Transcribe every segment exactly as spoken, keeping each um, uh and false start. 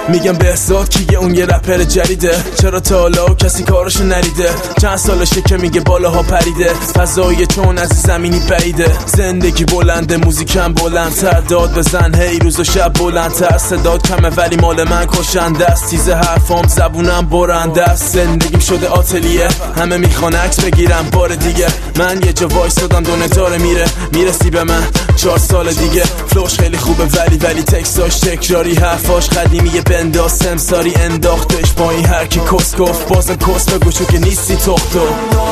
میگم بهزاد کیه اون یه رپر جدیده، چرا تا حالا کسی کارشو نریده؟ چند سالشه که میگه بالاها پریده، فضایی چون از زمینی بعیده. زندگی بلنده موزیکم بلندتر، داد بزن هی روز و شب بلندتر. صدات کمه ولی مال من کشنده است، تیز حرفام زبونم برنده است. زندگیم شده آتلیه، همه میخوان عکس بگیرم بار دیگه. من یه جا وایسادم دونه داره میره، میرسی به من چهار سال دیگه. فلوش خیلی خوبه ولی ولی تکستاش تکراری، حرفاش قدیمیه بنداز سمساری انداختش پایین. هر کی کس گفت بازم کس بگو چون که نیستی تختو.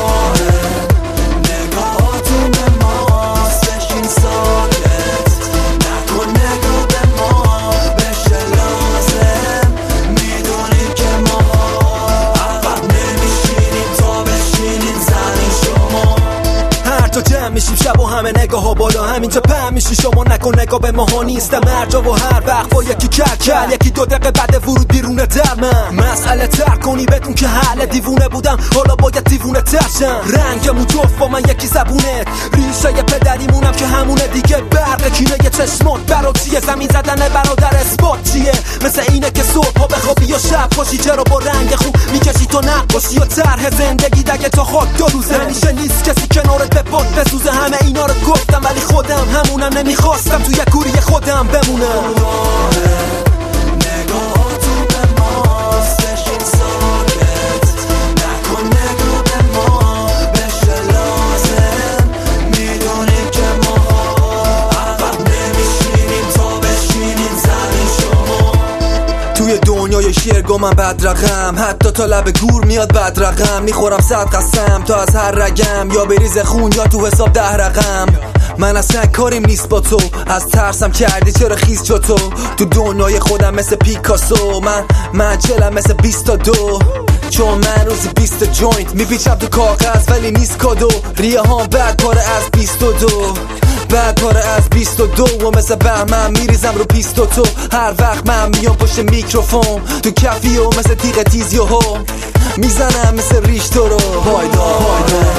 جمع میشیم شب و همه نگاه ها بالا، همینجا پهم میشی شما نکن نگاه به ماها. نیستم هر و هر وقت با یکی کل کل، یکی دو دقیقه بعد ورود بیرونه در من. مسئله ترک کنی بدون که حل دیوونه بودم حالا باید دیوونه ترشم. رنگمون جفت با من یکی زبونت، ریشه پدریمونم که همونه دیگه. برق کینه یه چشمات برا چیه، زمین زدن برادر اثبات چیه؟ مثل اینه که صبح ها بخوابی یا شب باشی، چرا با رنگ خوب میکشی تو نقاشی یا طرح زندگی دگه تا خاک دو روزه. همیشه نیست کسی کنارت به پات بسوزه، همه اینا رو گفتم ولی خودم همونم نمیخواستم توی کوری خودم بمونم. توی دنیای شیرگاه من بدرقم، حتی تا لب گور میاد بدرقم. میخورم صد قسم تا از هر رگم، یا بریز خون یا تو حساب ده رقم. من اصلا کاریم نیست با تو، از ترسم کردی چرا خیز جا تو. تو دنیای خودم مثل پیکاسو، من من چلم مثل بیست و دو. چون من روزی بیست جوینت میپیچم تو کاغذ ولی نیست کادو. ریه هم بعد پاره از بیست و دو، بعد پاره از بیست و دو. و مثل بهمن میریزم رو پیست و تو. هر وقت من میام پشت میکروفون تو کفی و مثل تیغ تیزی و هو میزنم مثل ریش تو رو پایدا پایدا.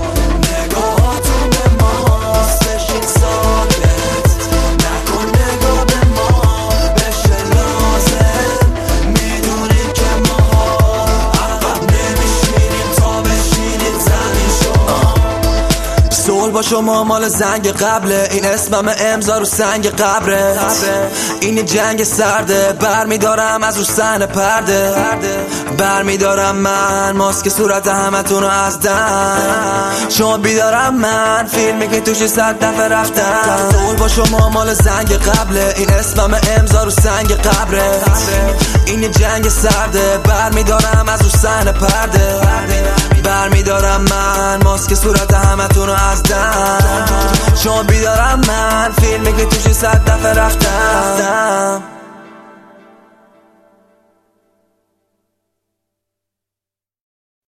با شما مال زنگ قبله، این اسمم امضا رو سنگ قبره. این جنگ سرده، بر میدارم از رو صحنه پرده. بر میدارم من ماسک صورت همتون رو از دم. شما بیدارم من فیلمی که توش صد دفعه رفتم. دول با شما مال زنگ قبله، این اسمم امضا رو سنگ قبره. این جنگ سرده، بر میدارم از رو صحنه پرده. بر میدارم من ماسک صورت همتون رو از دم. شما بیدارم من فیلمی که توش صد دفعه رفتم.